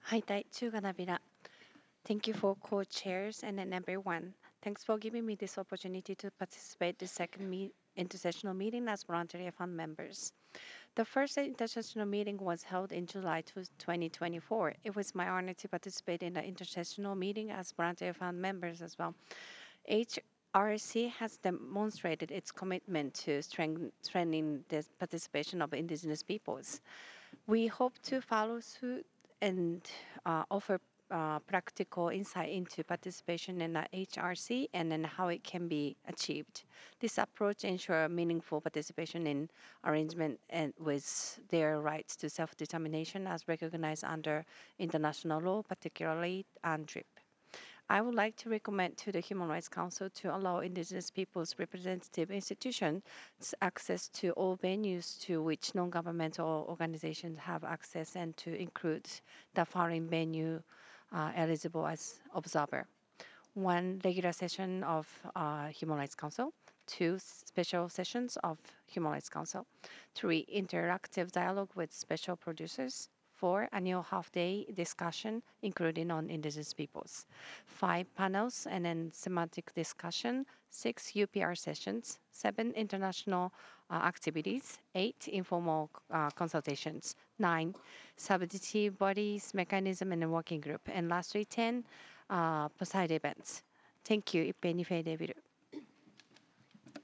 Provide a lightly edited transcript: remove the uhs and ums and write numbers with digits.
Hi, Daichu Ganabira. Thank you for co-chairs and then everyone. Thanks for giving me this opportunity to participate the second intersessional meeting as voluntary fund members. The first intersessional meeting was held in July 2024. It was my honor to participate in the intersessional meeting as voluntary fund members as well. HRC has demonstrated its commitment to strengthening the participation of indigenous peoples. We hope to follow suit and offer practical insight into participation in the HRC and then how it can be achieved. This approach ensures meaningful participation in arrangement and with their rights to self-determination as recognized under international law, particularly UNDRIP. I would like to recommend to the Human Rights Council to allow Indigenous peoples' representative institutions access to all venues to which non-governmental organizations have access and to include the following venue eligible as observer. One regular session of Human Rights Council, two special sessions of Human Rights Council, three interactive dialogue with special producers, four annual half-day discussion, including on indigenous peoples, five panels and then semantic discussion, six UPR sessions, seven international activities, eight informal consultations, nine subjective bodies, mechanism, and a working group, and lastly, 10 Poseidon events. Thank you. いっぺんにフェーデビル.